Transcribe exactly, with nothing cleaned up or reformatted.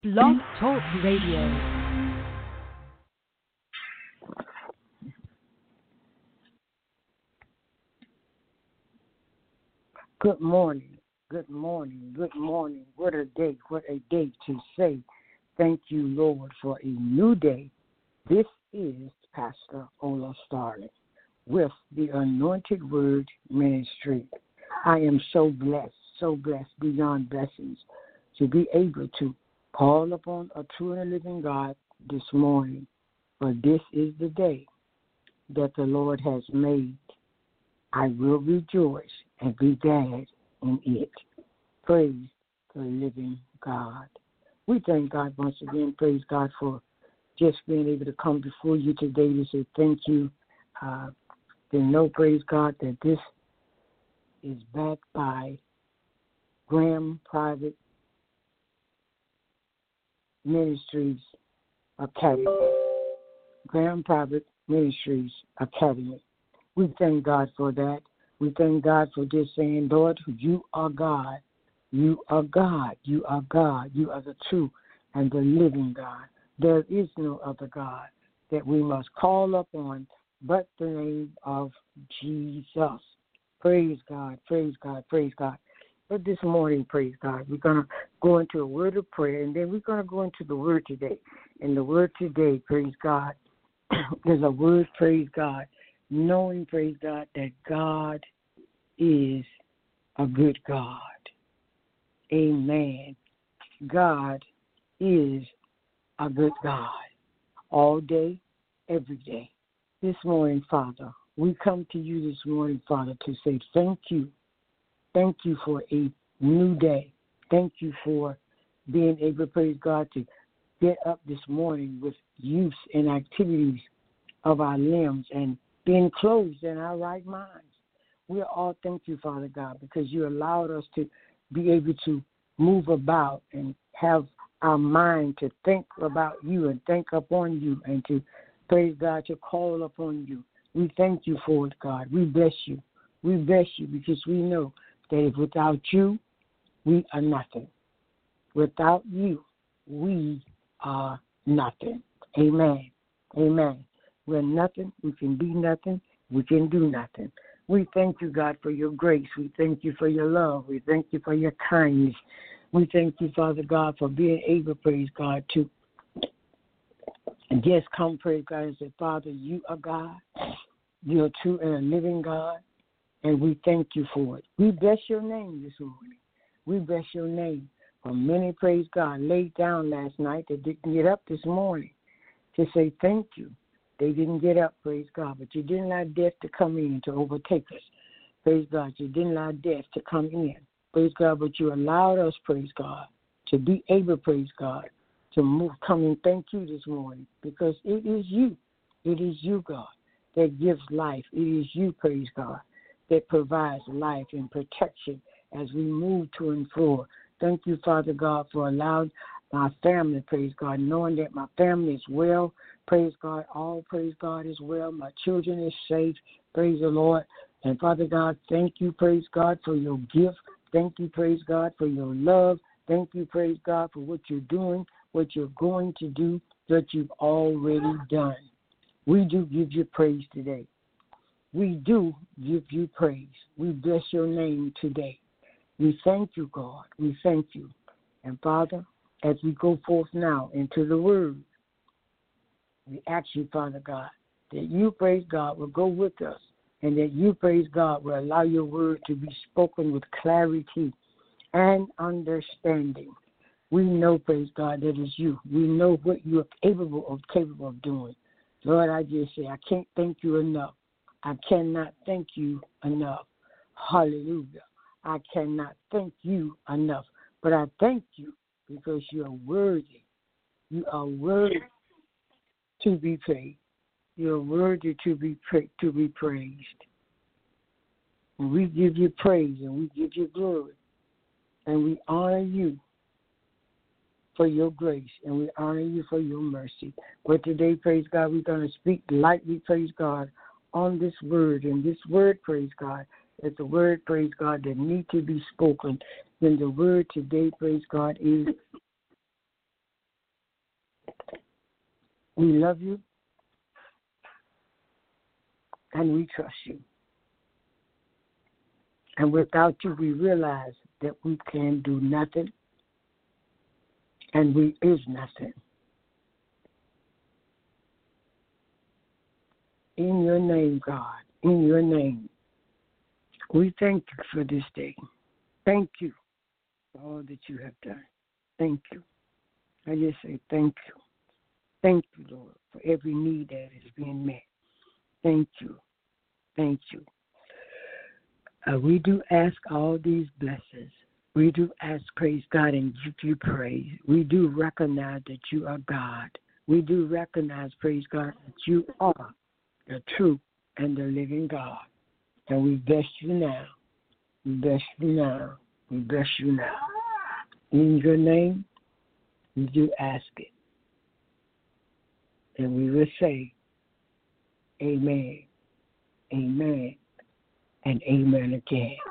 Blog Talk Radio. Good morning, good morning, good morning. What a day, what a day to say thank you, Lord, for a new day. This is Pastor Ola Starling with the Anointed Word Ministry. I am so blessed, so blessed beyond blessings to be able to call upon a true and living God this morning. For this is the day that the Lord has made. I will rejoice and be glad in it. Praise the living God. We thank God once again, praise God, for just being able to come before you today to say thank you. Uh, to know, praise God, that this is backed by Graham Private Ministries Academy. Graham Private Ministries Academy. We thank God for that. We thank God for just saying, Lord, you are God. You are God. You are God. You are the true and the living God. There is no other God that we must call upon but the name of Jesus. Praise God. Praise God. Praise God. But this morning, praise God, we're going to go into a word of prayer, and then we're going to go into the word today. And the word today, praise God, is a word, praise God, knowing, praise God, that God is a good God. Amen. God is a good God all day, every day. This morning, Father, we come to you this morning, Father, to say thank you. Thank you for a new day. Thank you for being able, praise God, to get up this morning with use and activities of our limbs and being clothed in our right minds. We all thank you, Father God, because you allowed us to be able to move about and have our mind to think about you and think upon you and to, praise God, to call upon you. We thank you for it, God. We bless you. We bless you because we know that if without you, we are nothing. Without you, we are nothing. Amen. Amen. We're nothing. We can be nothing. We can do nothing. We thank you, God, for your grace. We thank you for your love. We thank you for your kindness. We thank you, Father God, for being able, praise God, to just come, praise God, and say, Father, you are God. You're true and a living God, and we thank you for it. We bless your name this morning. We bless your name. For many, praise God, laid down last night that didn't get up this morning to say thank you. They didn't get up, praise God, but you didn't allow death to come in to overtake us. Praise God, you didn't allow death to come in. Praise God, but you allowed us, praise God, to be able, praise God, to move, come and thank you this morning because it is you. It is you, God, that gives life. It is you, praise God, that provides life and protection as we move to and fro. Thank you, Father God, for allowing my family, praise God, knowing that my family is well. Praise God, all praise God is well. My children is safe. Praise the Lord. And Father God, thank you, praise God, for your gift. Thank you, praise God, for your love. Thank you, praise God, for what you're doing, what you're going to do, what you've already done. We do give you praise today. We do give you praise. We bless your name today. We thank you, God. We thank you. And Father, as we go forth now into the word, we ask you, Father God, that you, praise God, will go with us and that you, praise God, will allow your word to be spoken with clarity and understanding. We know, praise God, that is you. We know what you are capable of, capable of doing. Lord, I just say I can't thank you enough. I cannot thank you enough. Hallelujah. I cannot thank you enough. But I thank you because you are worthy. You are worthy to be praised. You are worthy to be pra- to be praised. And we give you praise and we give you glory. And we honor you for your grace and we honor you for your mercy. But today, praise God, we're going to speak lightly, praise God, on this word. And this word, praise God, is the word, praise God, that need to be spoken. And the word today, praise God, is We love you, and we trust you. And without you, we realize that we can do nothing, and we is nothing. In your name, God, in your name, we thank you for this day. Thank you for all that you have done. Thank you. I just say thank you. Thank you, Lord, for every need that is being met. Thank you. Thank you. Uh, we do ask all these blessings. We do ask, praise God, and give you praise. We do recognize that you are God. We do recognize, praise God, that you are the true and the living God. And we bless you now. We bless you now. We bless you now. In your name, we do ask it. And we will say, amen, amen, and amen again.